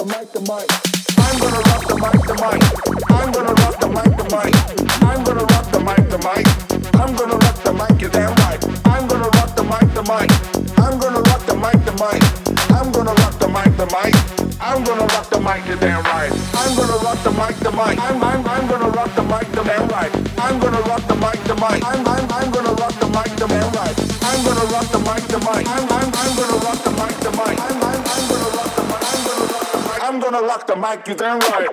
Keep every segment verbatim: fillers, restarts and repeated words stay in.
the mic, the mic. I'm gonna rock the mic, the mic. I'm gonna rock the mic, the mic. I'm gonna rock the mic, the mic. I'm gonna rock the mic, you're damn right. I'm gonna rock the mic, the mic. I'm gonna rock the mic, the mic. I'm gonna rock the mic, the mic. I'm gonna rock the mic, you're damn right. I'm gonna rock the mic, the mic. I'm I'm I'm gonna rock the mic, the damn right. I'm gonna rock the mic, the mic. I'm I'm I'm gonna rock the mic, the damn right. I'm gonna rock the mic, the mic. I'm I'm I'm gonna rock the mic, the mic. I'm I'm I'm gonna rock the mic. I'm gonna rock the mic. I'm gonna rock the mic, you're damn right.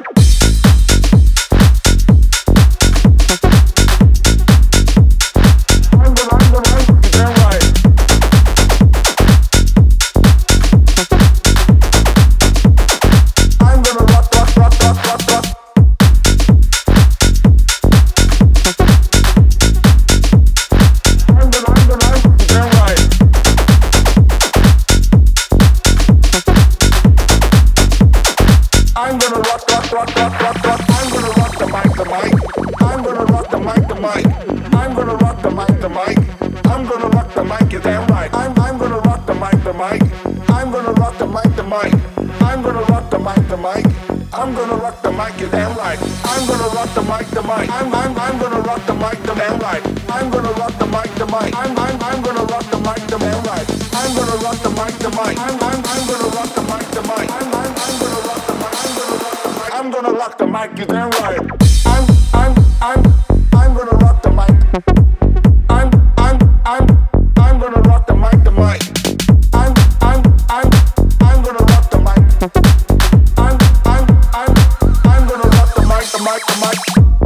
I'm gonna rock the mic, you're damn right. I'm gonna rock the mic, the mic. I'm I'm I'm gonna rock the mic, the damn right. I'm gonna rock the mic, the mic. I'm I'm I'm gonna rock the mic, the damn right. I'm gonna rock the mic, the mic. I'm I'm I'm gonna rock the mic, the mic. I'm I'm I'm gonna rock the mic. I'm gonna rock the mic. I'm gonna rock the mic, you're damn right. I'm I'm I'm I'm gonna rock the mic. I'm I'm I'm I'm gonna rock the mic, the mic. I'm I'm I'm I'm gonna rock the mic. I'm I'm I'm I'm gonna rock the mic, the mic, the mic.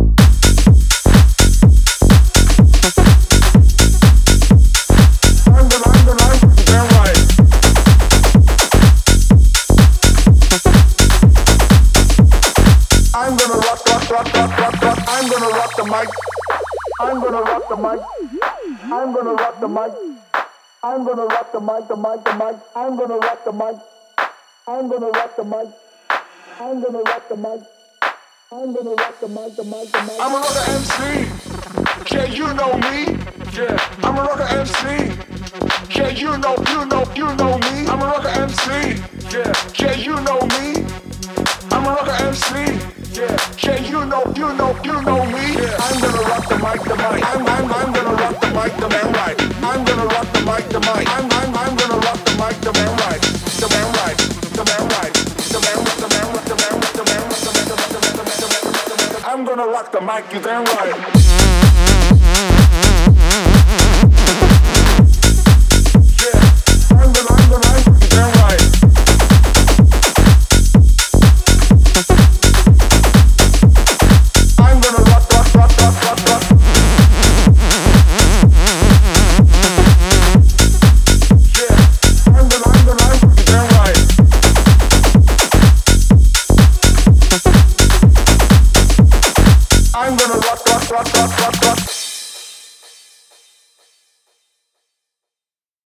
I'm gonna, I'm gonna, I'm damn right. I'm gonna rock, rock, rock, rock, rock, rock. I'm gonna rock the mic. I'm gonna rock the mic. I'm gonna rock the mic. I'm gonna rock the mic, the mic, the mic. I'm gonna rock the mic. I'm gonna rock the mic. I'm gonna rock the mic. I'm gonna rock the mic, the mic, the mic. I'm a rocker M C. Yeah, you know me. Yeah, I'm a rocker M C. Yeah, you know, you know, you know me. I'm a rocker M C. Yeah, yeah, you know me. I'm a rocker M C. Yeah, yeah, you know, you know, you know me. Yeah, I'm gonna rock the mic, the mic. I'm I'm I'm gonna rock the mic, the man right. I'm gonna rock the mic, the mic. I'm I'm I'm gonna rock the mic, the man right. The man right. The man right. The man right. The man right. The man right. The man right. The man right. The man right. The man right. I'm gonna rock the mic, you damn right. I'm gonna rock, rock, rock, rock, rock, rock.